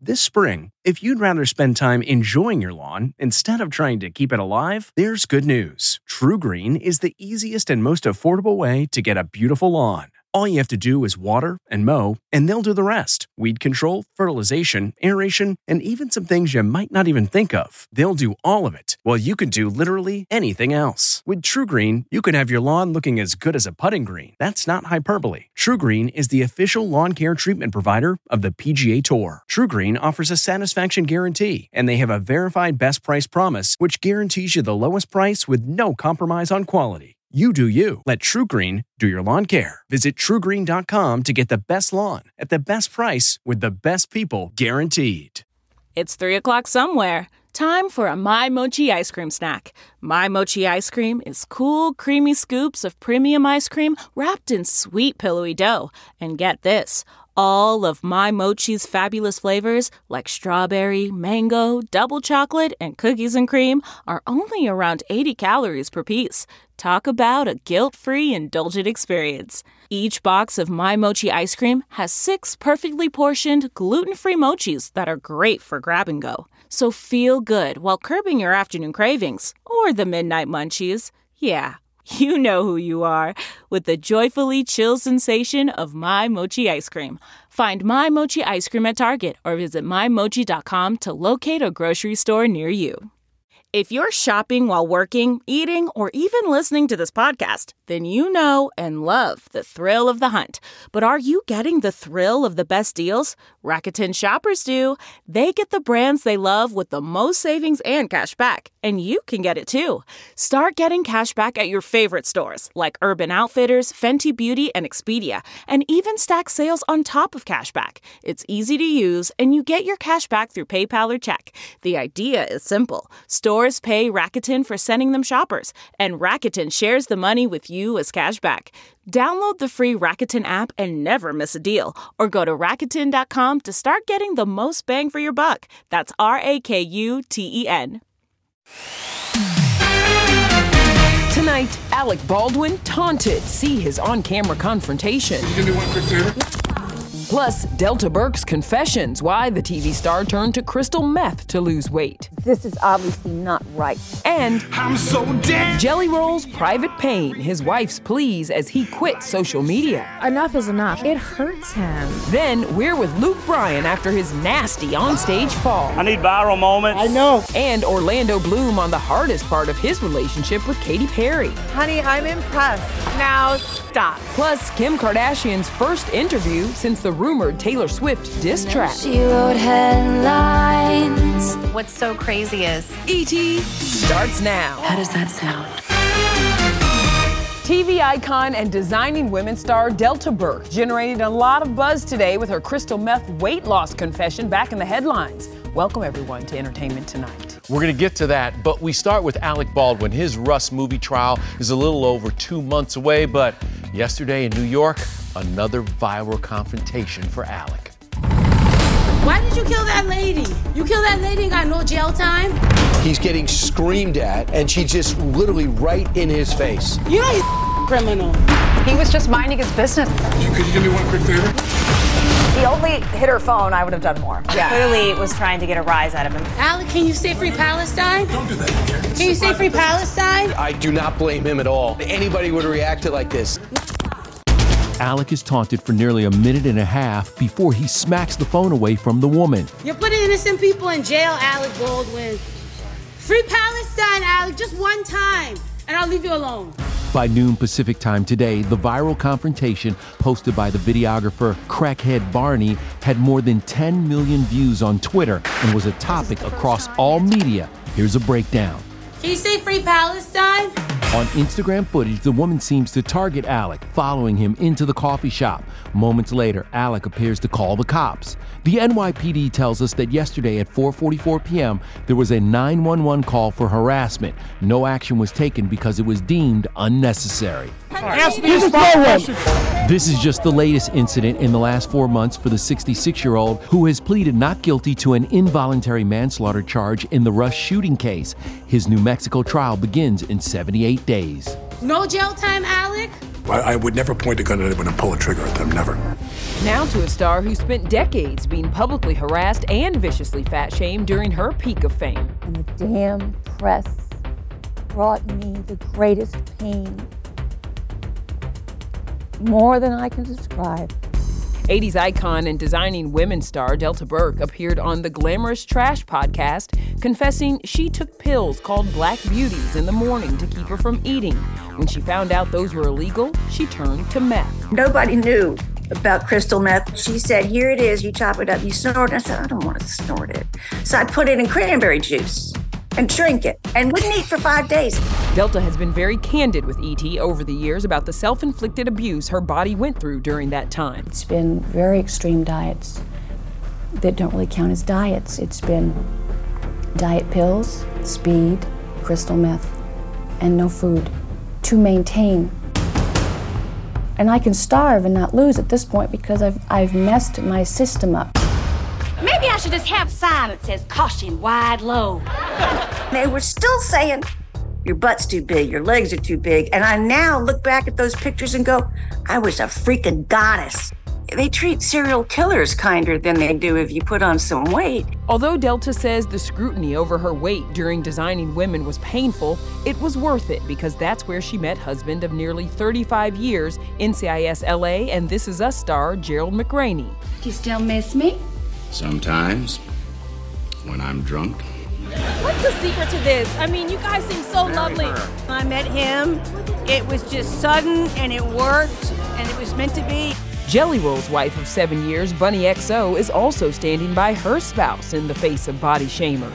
This spring, if you'd rather spend time enjoying your lawn instead of trying to keep it alive, there's good news. TruGreen is the easiest and most affordable way to get a beautiful lawn. All you have to do is water and mow, and they'll do the rest. Weed control, fertilization, aeration, and even some things you might not even think of. They'll do all of it, while you can do literally anything else. With TruGreen, you can have your lawn looking as good as a putting green. That's not hyperbole. TruGreen is the official lawn care treatment provider of the PGA Tour. TruGreen offers a satisfaction guarantee, and they have a verified best price promise, which guarantees you the lowest price with no compromise on quality. You do you. Let TruGreen do your lawn care. Visit TruGreen.com to get the best lawn at the best price with the best people guaranteed. It's 3 o'clock somewhere. Time for a My Mochi ice cream snack. My Mochi ice cream is cool, creamy scoops of premium ice cream wrapped in sweet, pillowy dough. And get this, all of My Mochi's fabulous flavors like strawberry, mango, double chocolate, and cookies and cream are only around 80 calories per piece. Talk about a guilt-free, indulgent experience. Each box of My Mochi ice cream has 6 perfectly portioned, gluten-free mochis that are great for grab and go. So feel good while curbing your afternoon cravings or the midnight munchies. Yeah, you know who you are with the joyfully chill sensation of My Mochi ice cream. Find My Mochi ice cream at Target or visit MyMochi.com to locate a grocery store near you. If you're shopping while working, eating, or even listening to this podcast, then you know and love the thrill of the hunt. But are you getting the thrill of the best deals? Rakuten shoppers do. They get the brands they love with the most savings and cash back. And you can get it too. Start getting cash back at your favorite stores like Urban Outfitters, Fenty Beauty, and Expedia. And even stack sales on top of cash back. It's easy to use, and you get your cash back through PayPal or check. The idea is simple. Stores pay Rakuten for sending them shoppers, and Rakuten shares the money with you as cash back. Download the free Rakuten app and never miss a deal, or go to Rakuten.com to start getting the most bang for your buck. That's Rakuten. Tonight, Alec Baldwin taunted. See his on-camera confrontation. Can you give me one quick favor? Plus, Delta Burke's confessions, why the TV star turned to crystal meth to lose weight. This is obviously not right. And I'm so dead. Jelly Roll's private pain, his wife's pleas as he quit social media. Enough is enough. It hurts him. Then we're with Luke Bryan after his nasty onstage fall. I need viral moments. I know. And Orlando Bloom on the hardest part of his relationship with Katy Perry. Honey, I'm impressed. Now stop. Plus, Kim Kardashian's first interview since the rumored Taylor Swift diss track. She wrote headlines. What's so crazy is E.T. starts now. How does that sound? TV icon and designing women star Delta Burke generated a lot of buzz today with her crystal meth weight loss confession back in the headlines. Welcome, everyone, to Entertainment Tonight. We're going to get to that, but we start with Alec Baldwin. His Rust movie trial is a little over 2 months away, but yesterday in New York, another viral confrontation for Alec. Why did you kill that lady? You killed that lady and got no jail time? He's getting screamed at, and she's just literally right in his face. You know he's a criminal. He was just minding his business. Could you give me one quick favor? He only hit her phone. I would have done more. Yeah. Clearly was trying to get a rise out of him. Alec, can you say free Palestine? Don't do that again. Can you say free Palestine? I do not blame him at all. Anybody would react to like this. Alec is taunted for nearly a minute and a half before he smacks the phone away from the woman. You're putting innocent people in jail, Alec Baldwin. Free Palestine, Alec, just one time, and I'll leave you alone. By noon Pacific time today, the viral confrontation posted by the videographer Crackhead Barney had more than 10 million views on Twitter and was a topic across all media. Here's a breakdown. Can you say free Palestine? On Instagram footage, the woman seems to target Alec, following him into the coffee shop. Moments later, Alec appears to call the cops. The NYPD tells us that yesterday at 4:44 p.m., there was a 911 call for harassment. No action was taken because it was deemed unnecessary. This is just the latest incident in the last 4 months for the 66-year-old who has pleaded not guilty to an involuntary manslaughter charge in the Rush shooting case. His New Mexico trial begins in 78 days. No jail time, Alec. I would never point a gun at anyone and pull a trigger at them, never. Now to a star who spent decades being publicly harassed and viciously fat-shamed during her peak of fame. And the damn press brought me the greatest pain, more than I can describe. 80s icon and designing women star Delta Burke appeared on the Glamorous Trash podcast, confessing she took pills called Black Beauties in the morning to keep her from eating. When she found out those were illegal, she turned to meth. Nobody knew about crystal meth. She said, here it is, you chop it up, you snort it. I said, I don't want to snort it. So I put it in cranberry juice and drink it and wouldn't eat for 5 days. Delta has been very candid with E.T. over the years about the self-inflicted abuse her body went through during that time. It's been very extreme diets that don't really count as diets. It's been diet pills, speed, crystal meth, and no food to maintain. And I can starve and not lose at this point because I've messed my system up. Maybe I should just have a sign that says caution, wide low. They were still saying, your butt's too big, your legs are too big. And I now look back at those pictures and go, I was a freaking goddess. They treat serial killers kinder than they do if you put on some weight. Although Delta says the scrutiny over her weight during designing women was painful, it was worth it because that's where she met husband of nearly 35 years, NCIS LA and This Is Us star Gerald McRaney. Do you still miss me? Sometimes, when I'm drunk. What's the secret to this? I mean, you guys seem so lovely. I met him, it was just sudden and it worked and it was meant to be. Jelly Roll's wife of 7 years, Bunny XO, is also standing by her spouse in the face of body shamers.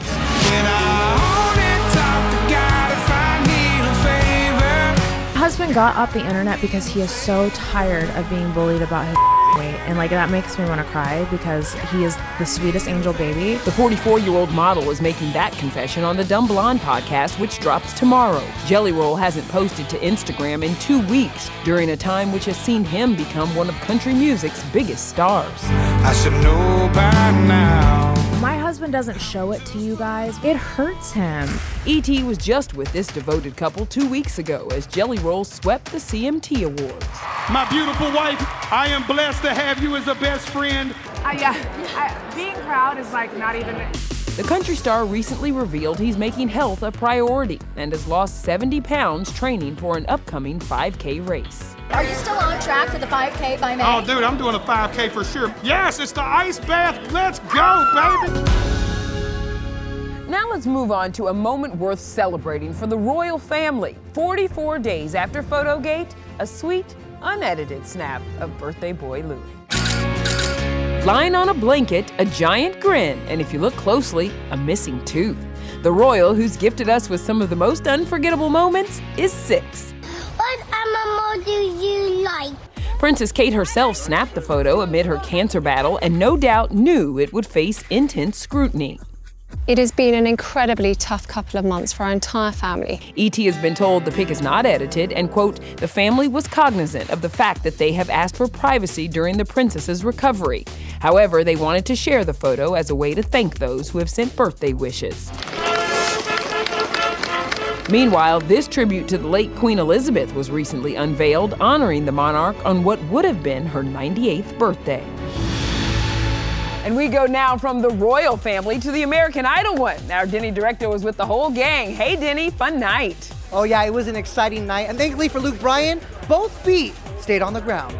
Husband got off the internet because he is so tired of being bullied about his weight, and that makes me want to cry because he is the sweetest angel baby. The 44-year-old model is making that confession on the Dumb Blonde podcast, which drops tomorrow. Jelly Roll hasn't posted to Instagram in 2 weeks during a time which has seen him become one of country music's biggest stars. I should know by now. My husband doesn't show it to you guys. It hurts him. E.T. was just with this devoted couple 2 weeks ago as Jelly Roll swept the CMT Awards. My beautiful wife, I am blessed to have you as a best friend. Being proud is not even... The country star recently revealed he's making health a priority and has lost 70 pounds training for an upcoming 5K race. Are you still on track for the 5K by May? Oh, dude, I'm doing a 5K for sure. Yes, it's the ice bath. Let's go, baby. Now let's move on to a moment worth celebrating for the royal family. 44 days after Photogate, a sweet, unedited snap of birthday boy Louis. Lying on a blanket, a giant grin, and if you look closely, a missing tooth. The royal, who's gifted us with some of the most unforgettable moments, is 6. What animal do you like? Princess Kate herself snapped the photo amid her cancer battle and no doubt knew it would face intense scrutiny. It has been an incredibly tough couple of months for our entire family. E.T. has been told the pic is not edited and, quote, the family was cognizant of the fact that they have asked for privacy during the princess's recovery. However, they wanted to share the photo as a way to thank those who have sent birthday wishes. Meanwhile, this tribute to the late Queen Elizabeth was recently unveiled, honoring the monarch on what would have been her 98th birthday. And we go now from the royal family to the American Idol one. Our Denny director was with the whole gang. Hey, Denny, fun night. Oh, yeah, it was an exciting night. And thankfully for Luke Bryan, both feet stayed on the ground.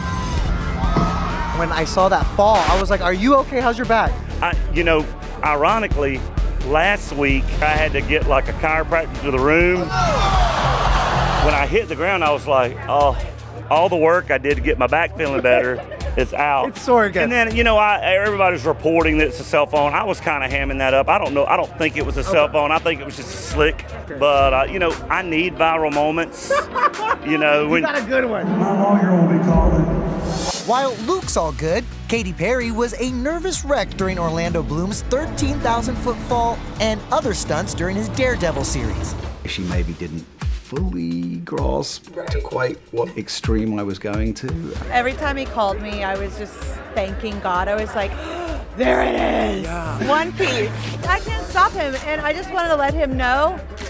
When I saw that fall, I was like, are you okay? How's your back? Ironically, last week I had to get a chiropractor to the room. When I hit the ground, I was like, oh, all the work I did to get my back feeling better. It's out. It's sore again. And then, everybody's reporting that it's a cell phone. I was kind of hamming that up. I don't know. I don't think it was a cell phone. I think it was just a slick. Okay. But, I need viral moments. You got a good one. My lawyer will be calling. While Luke's all good, Katy Perry was a nervous wreck during Orlando Bloom's 13,000-foot fall and other stunts during his Daredevil series. She maybe didn't fully grasp to quite what extreme I was going to. Every time he called me, I was just thanking God. I was like, there it is. Yeah. One piece. I can't stop him, and I just wanted to let him know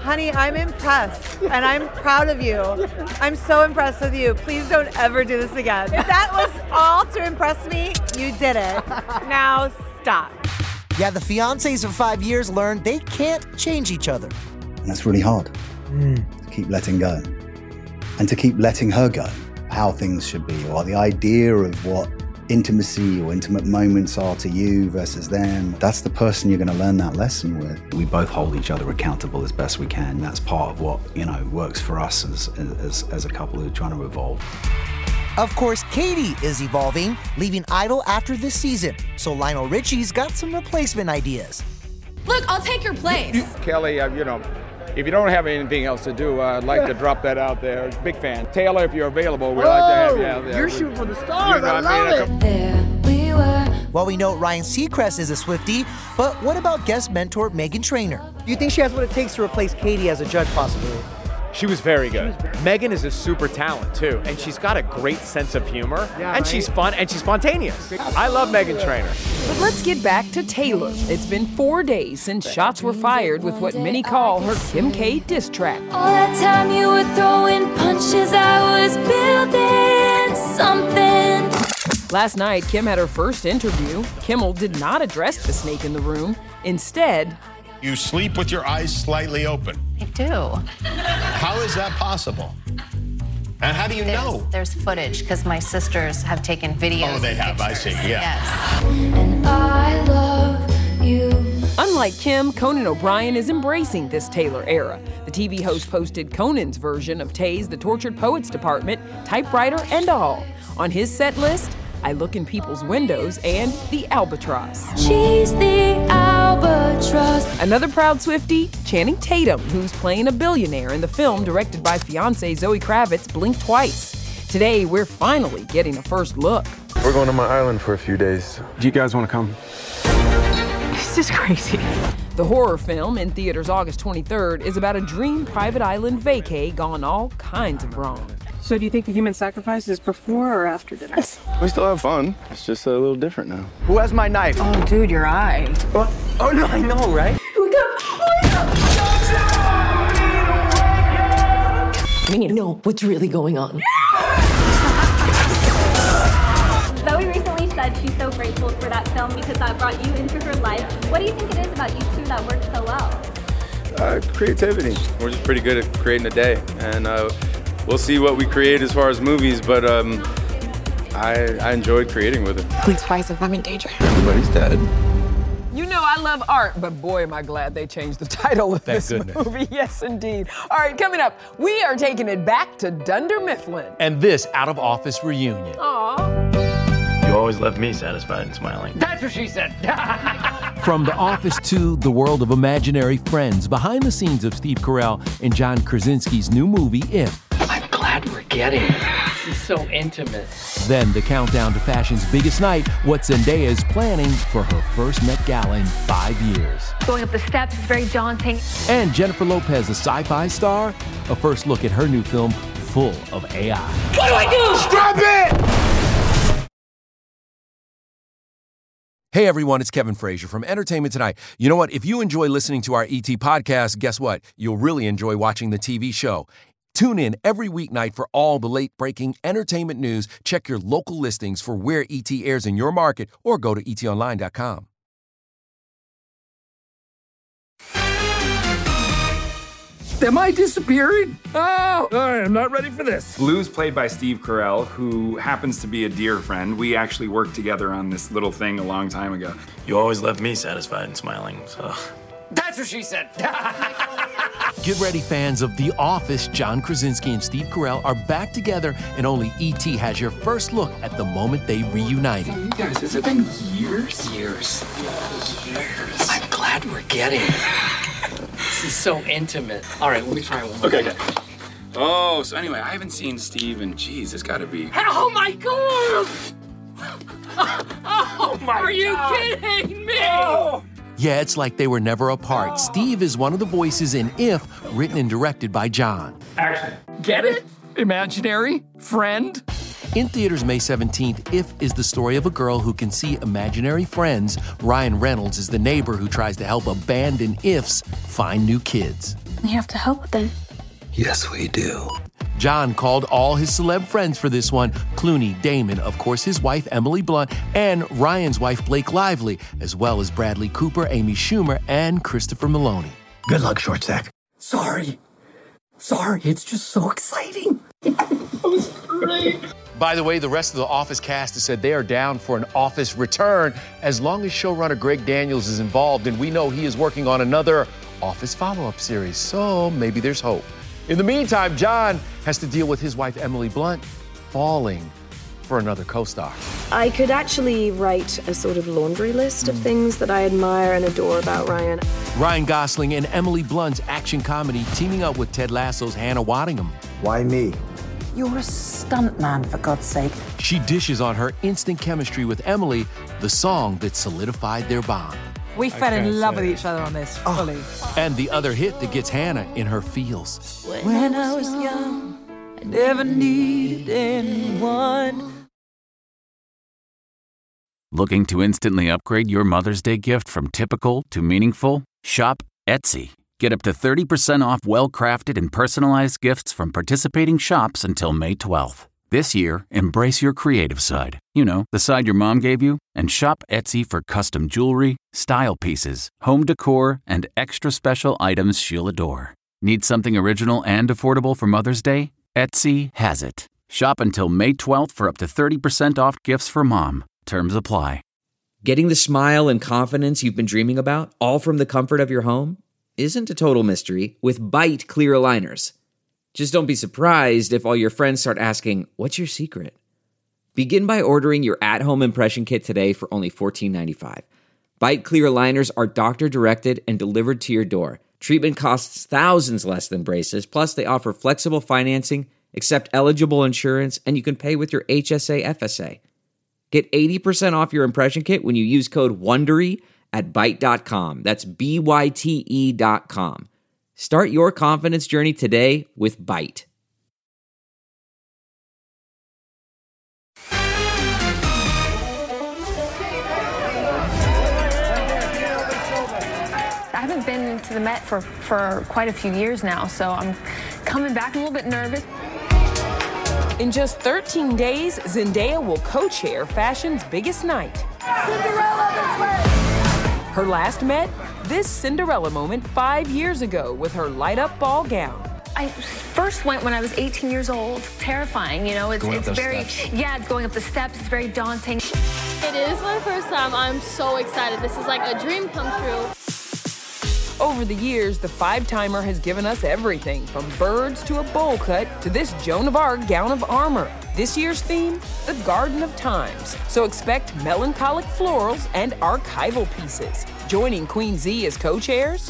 Honey, I'm impressed, and I'm proud of you. I'm so impressed with you. Please don't ever do this again. If that was all to impress me, you did it. Now stop. Yeah, the fiancés of 5 years learned they can't change each other. And that's really hard to keep letting go. And to keep letting her go, how things should be, or the idea of what intimacy or intimate moments are to you versus them. That's the person you're going to learn that lesson with. We both hold each other accountable as best we can. That's part of what, works for us as a couple who are trying to evolve. Of course, Katie is evolving, leaving Idol after this season. So Lionel Richie's got some replacement ideas. Look, I'll take your place. Kelly, if you don't have anything else to do, I'd like to drop that out there. Big fan. Taylor, if you're available, we'd like to have you out there. You're shooting for the stars. I love it. There we were. Well, we know Ryan Seacrest is a Swiftie, but what about guest mentor Meghan Trainor? Do you think she has what it takes to replace Katie as a judge, possibly? She was very good. Meghan is a super talent, too, and she's got a great sense of humor, and she's fun, and she's spontaneous. I love Meghan Trainor. But let's get back to Taylor. It's been 4 days since shots were fired with what many call her Kim K diss track. All that time you were throwing punches, I was building something. Last night, Kim had her first interview. Kimmel did not address the snake in the room. Instead, you sleep with your eyes slightly open. I do. How is that possible? And how do you know? There's footage, because my sisters have taken videos. Oh, they have, I see, yeah. Yes. And I love you. Unlike Kim, Conan O'Brien is embracing this Taylor era. The TV host posted Conan's version of Tay's The Tortured Poets Department, typewriter and all. On his set list, I Look in People's Windows and The Albatross. She's the albatross. Another proud Swiftie, Channing Tatum, who's playing a billionaire in the film directed by fiancée Zoe Kravitz, Blink Twice. Today, we're finally getting a first look. We're going to my island for a few days. Do you guys want to come? This is crazy. The horror film, in theaters August 23rd, is about a dream private island vacay gone all kinds of wrong. So do you think the human sacrifice is before or after dinner? We still have fun. It's just a little different now. Who has my knife? Oh, dude, your eye. What? Oh, no, I know, right? We need to know what's really going on. Zoe recently said she's so grateful for that film because that brought you into her life. What do you think it is about you two that works so well? Creativity. We're just pretty good at creating a day. And we'll see what we create as far as movies, but I enjoyed creating with it. Please, Spice, I'm in danger. Everybody's dead. You know I love art, but boy, am I glad they changed the title of this movie. Yes, indeed. All right, coming up, we are taking it back to Dunder Mifflin. And this out-of-office reunion. Aww. You always left me satisfied and smiling. That's what she said. From The Office to the world of imaginary friends, behind the scenes of Steve Carell and John Krasinski's new movie, If. I'm glad we're getting it. This is so intimate. Then the countdown to fashion's biggest night, what Zendaya is planning for her first Met Gala in 5 years. Going up the steps is very daunting. And Jennifer Lopez, a sci-fi star, a first look at her new film full of AI. What do I do? Stop it! Hey everyone, it's Kevin Frazier from Entertainment Tonight. You know what? If you enjoy listening to our ET podcast, guess what? You'll really enjoy watching the TV show. Tune in every weeknight for all the late-breaking entertainment news. Check your local listings for where ET airs in your market or go to etonline.com. Am I disappearing? Oh, I am not ready for this. Lou's played by Steve Carell, who happens to be a dear friend. We actually worked together on this little thing a long time ago. You always left me satisfied and smiling, so. That's what she said. Get ready, fans of The Office. John Krasinski and Steve Carell are back together, and only E.T. has your first look at the moment they reunited. You guys, has it been years? Years. I'm glad we're getting it. This is so intimate. All right, let me try one. Okay. Oh, so anyway, I haven't seen Steve in, geez, it's gotta be. Oh my God! Oh my God! Are you kidding me? Oh. Yeah, it's like they were never apart. Steve is one of the voices in If, written and directed by John. Action. Get it? Imaginary? Friend? In theaters May 17th, If is the story of a girl who can see imaginary friends. Ryan Reynolds is the neighbor who tries to help abandoned Ifs find new kids. We have to help them. Yes, we do. John called all his celeb friends for this one. Clooney, Damon, of course, his wife, Emily Blunt, and Ryan's wife, Blake Lively, as well as Bradley Cooper, Amy Schumer, and Christopher Maloney. Good luck, short stack. Sorry, it's just so exciting. That was great. By the way, the rest of the Office cast has said they are down for an Office return as long as showrunner Greg Daniels is involved, and we know he is working on another Office follow-up series, so maybe there's hope. In the meantime, John has to deal with his wife, Emily Blunt, falling for another co-star. I could actually write a sort of laundry list of things that I admire and adore about Ryan. Ryan Gosling and Emily Blunt's action comedy teaming up with Ted Lasso's Hannah Waddingham. Why me? You're a stunt man, for God's sake. She dishes on her instant chemistry with Emily, the song that solidified their bond. We fell in love with each other on this, fully. And the other hit that gets Hannah in her feels. When I was young, I never needed anyone. Looking to instantly upgrade your Mother's Day gift from typical to meaningful? Shop Etsy. Get up to 30% off well-crafted and personalized gifts from participating shops until May 12th. This year, embrace your creative side. You know, the side your mom gave you. And shop Etsy for custom jewelry, style pieces, home decor, and extra special items she'll adore. Need something original and affordable for Mother's Day? Etsy has it. Shop until May 12th for up to 30% off gifts for mom. Terms apply. Getting the smile and confidence you've been dreaming about, all from the comfort of your home, isn't a total mystery with Byte clear aligners. Just don't be surprised if all your friends start asking, what's your secret? Begin by ordering your at-home impression kit today for only $14.95. Byte clear aligners are doctor-directed and delivered to your door. Treatment costs thousands less than braces, plus they offer flexible financing, accept eligible insurance, and you can pay with your HSA FSA. Get 80% off your impression kit when you use code WONDERY at Byte.com. That's BYTE.com. Start your confidence journey today with Byte. I haven't been to the Met for quite a few years now, so I'm coming back a little bit nervous. In just 13 days, Zendaya will co-chair fashion's biggest night. Cinderella this way! Her last Met? This Cinderella moment 5 years ago with her light-up ball gown. I first went when I was 18 years old. Terrifying, you know, it's very, going up the steps, it's very daunting. It is my first time. I'm so excited. This is like a dream come true. Over the years, the five-timer has given us everything from birds to a bowl cut to this Joan of Arc gown of armor. This year's theme, the Garden of Times. So expect melancholic florals and archival pieces. Joining Queen Z as co-chairs,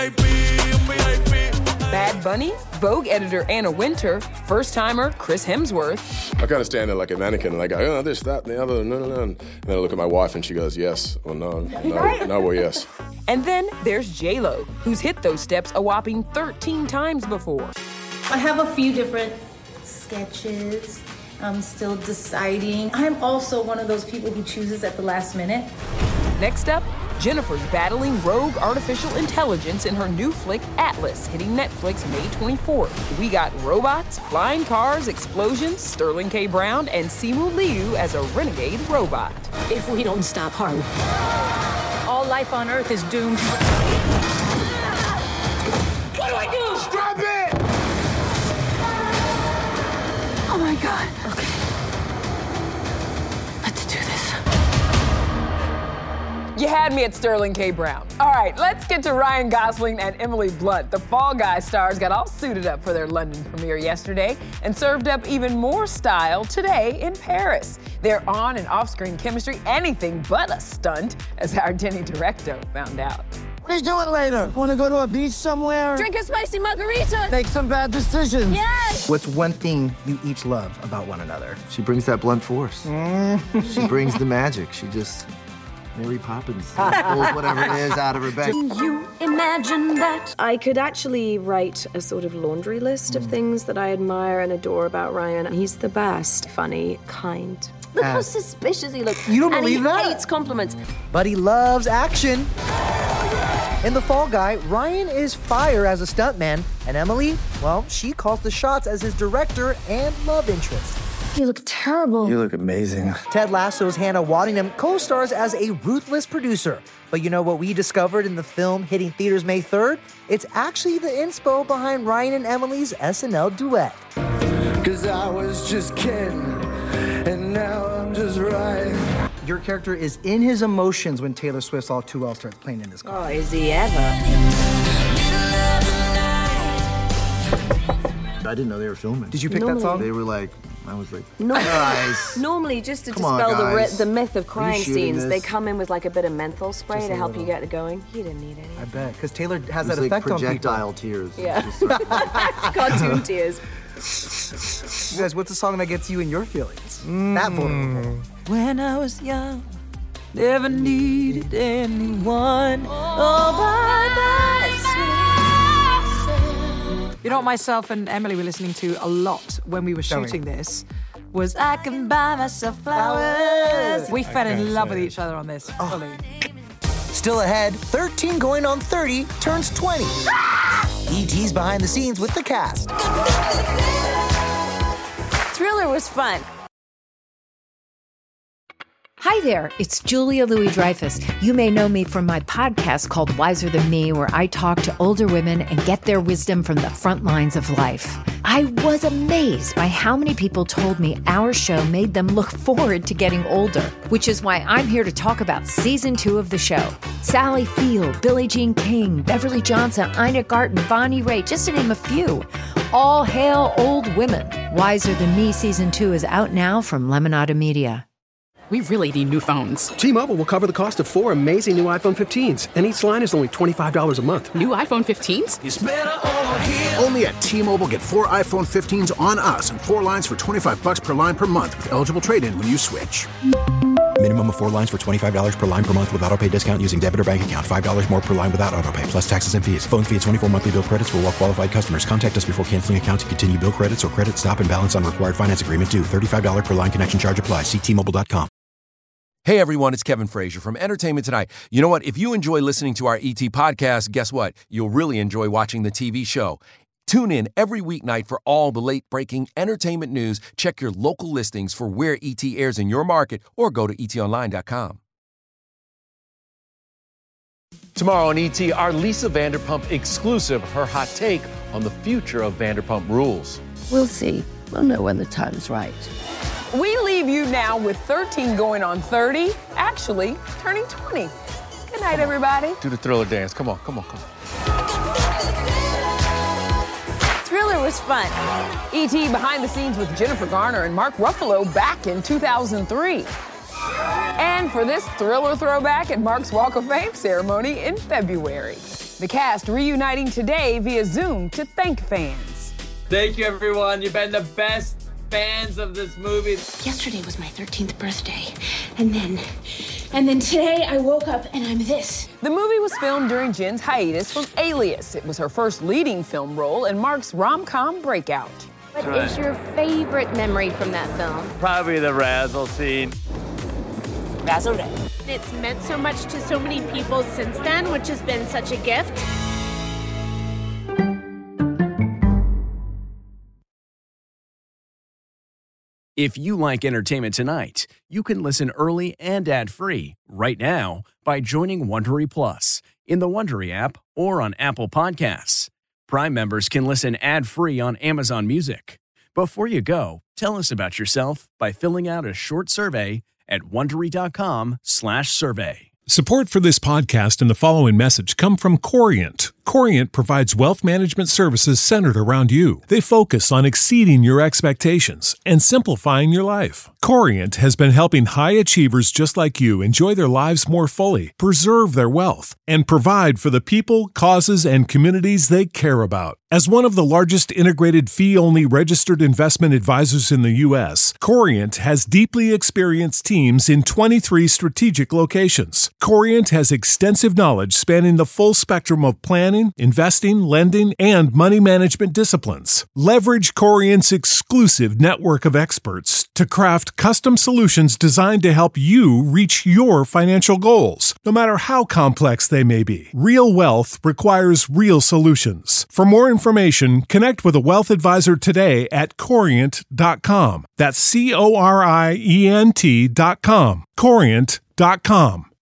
Bad Bunny, Vogue editor Anna Wintour, first-timer Chris Hemsworth. I kind of stand there like a mannequin, like, oh, this, that, and the other, no. And then I look at my wife and she goes, yes, or no, or yes. And then there's J-Lo, who's hit those steps a whopping 13 times before. I have a few different sketches. I'm still deciding. I'm also one of those people who chooses at the last minute. Next up, Jennifer's battling rogue artificial intelligence in her new flick, Atlas, hitting Netflix May 24th. We got robots, flying cars, explosions, Sterling K. Brown, and Simu Liu as a renegade robot. If we don't stop her, all life on Earth is doomed. What do I do? Stop it! Oh my God. Okay. Let's do this. You had me at Sterling K. Brown. All right, let's get to Ryan Gosling and Emily Blunt. The Fall Guy stars got all suited up for their London premiere yesterday and served up even more style today in Paris. Their on- and off-screen chemistry, anything but a stunt, as our Denny Directo found out. What are you doing later? Want to go to a beach somewhere? Drink a spicy margarita. Make some bad decisions. Yes. What's one thing you each love about one another? She brings that blunt force. She brings the magic. She just... Mary Poppins pulls whatever it is out of her bag. Can you imagine that? I could actually write a sort of laundry list of things that I admire and adore about Ryan. He's the best, funny, kind. Look how suspicious he looks. You don't believe that? And he hates compliments. But he loves action. In The Fall Guy, Ryan is fire as a stuntman, and Emily, well, she calls the shots as his director and love interest. You look terrible. You look amazing. Ted Lasso's Hannah Waddingham co-stars as a ruthless producer. But you know what we discovered in the film hitting theaters May 3rd? It's actually the inspo behind Ryan and Emily's SNL duet. 'Cause I was just kidding, and now I'm just right. Your character is in his emotions when Taylor Swift's All Too Well starts playing in his car. Oh, is he ever? I didn't know they were filming. Did you pick that song? They were like, I was like, Normally, just to Come on, dispel guys. the myth of crying shooting scenes, this? they come in with like a bit of menthol spray Just to a help you little. get it going. You didn't need any. I bet, because Taylor has it was that like effect on people. projectile tears. Yeah. Just sort of like- Cartoon tears. You guys, what's the song that gets you in your feelings? That vulnerable. When I was young, never needed anyone all by myself. You know what myself and Emily were listening to a lot when we were shooting this was I Can Buy Myself Flowers. We fell in love with each other on this, fully. Still ahead, 13 going on 30 turns 20. E.T.'s behind the scenes with the cast. Thriller was fun. Hi there, it's Julia Louis-Dreyfus. You may know me from my podcast called Wiser Than Me, where I talk to older women and get their wisdom from the front lines of life. I was amazed by how many people told me our show made them look forward to getting older, which is why I'm here to talk about season 2 of the show. Sally Field, Billie Jean King, Beverly Johnson, Ina Garten, Bonnie Raitt, just to name a few. All hail old women. Wiser Than Me season 2 is out now from Lemonada Media. We really need new phones. T-Mobile will cover the cost of 4 amazing new iPhone 15s, and each line is only $25 a month. New iPhone 15s? It's better over here. Only at T-Mobile, get 4 iPhone 15s on us and 4 lines for $25 per line per month with eligible trade-in when you switch. Minimum of 4 lines for $25 per line per month with autopay discount using debit or bank account. $5 more per line without autopay, plus taxes and fees. Phone fee at 24 monthly bill credits for well-qualified customers. Contact us before canceling account to continue bill credits or credit stop and balance on required finance agreement due. $35 per line connection charge applies. See T-Mobile.com. Hey everyone, it's Kevin Frazier from Entertainment Tonight. You know what? If you enjoy listening to our ET podcast, guess what? You'll really enjoy watching the TV show. Tune in every weeknight for all the late-breaking entertainment news. Check your local listings for where ET airs in your market or go to etonline.com. Tomorrow on ET, our Lisa Vanderpump exclusive, her hot take on the future of Vanderpump Rules. We'll see. We'll know when the time's right. We leave you now with 13 going on 30, actually turning 20. Good night, everybody. Do the Thriller dance. Come on, come on, come on. Thriller was fun. E.T. behind the scenes with Jennifer Garner and Mark Ruffalo back in 2003. And for this Thriller throwback at Mark's Walk of Fame ceremony in February. The cast reuniting today via Zoom to thank fans. Thank you, everyone. You've been the best fans of this movie. Yesterday was my 13th birthday. And then today I woke up and I'm this. The movie was filmed during Jen's hiatus from Alias. It was her first leading film role and Mark's rom-com breakout. What is your favorite memory from that film? Probably the razzle scene. Razzle Ray. It's meant so much to so many people since then, which has been such a gift. If you like Entertainment Tonight, you can listen early and ad-free right now by joining Wondery Plus in the Wondery app or on Apple Podcasts. Prime members can listen ad-free on Amazon Music. Before you go, tell us about yourself by filling out a short survey at Wondery.com/survey. Support for this podcast and the following message come from Corient. Corient provides wealth management services centered around you. They focus on exceeding your expectations and simplifying your life. Corient has been helping high achievers just like you enjoy their lives more fully, preserve their wealth, and provide for the people, causes, and communities they care about. As one of the largest integrated fee-only registered investment advisors in the U.S., Corient has deeply experienced teams in 23 strategic locations. Corient has extensive knowledge spanning the full spectrum of planning, investing, lending, and money management disciplines. Leverage Corient's exclusive network of experts to craft custom solutions designed to help you reach your financial goals, no matter how complex they may be. Real wealth requires real solutions. For more information, connect with a wealth advisor today at Corient.com. That's Corient.com. Corient.com.